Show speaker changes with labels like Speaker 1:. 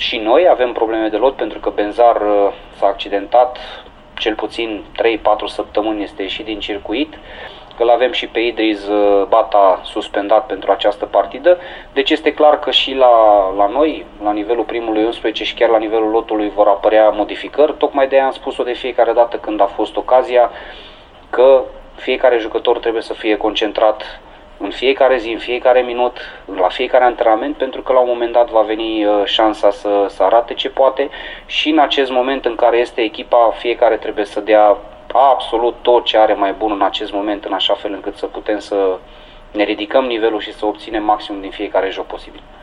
Speaker 1: și noi avem probleme de lot pentru că Benzar s-a accidentat, cel puțin 3-4 săptămâni este ieșit din circuit. Îl avem și pe Idris Bata suspendat pentru această partidă. Deci este clar că și la noi, la nivelul primului 11 și chiar la nivelul lotului vor apărea modificări. Tocmai de aia am spus-o de fiecare dată când a fost ocazia, că fiecare jucător trebuie să fie concentrat în fiecare zi, în fiecare minut, la fiecare antrenament, pentru că la un moment dat va veni șansa să arate ce poate și în acest moment în care este echipa, fiecare trebuie să dea absolut tot ce are mai bun în acest moment, în așa fel încât să putem să ne ridicăm nivelul și să obținem maximum din fiecare joc posibil.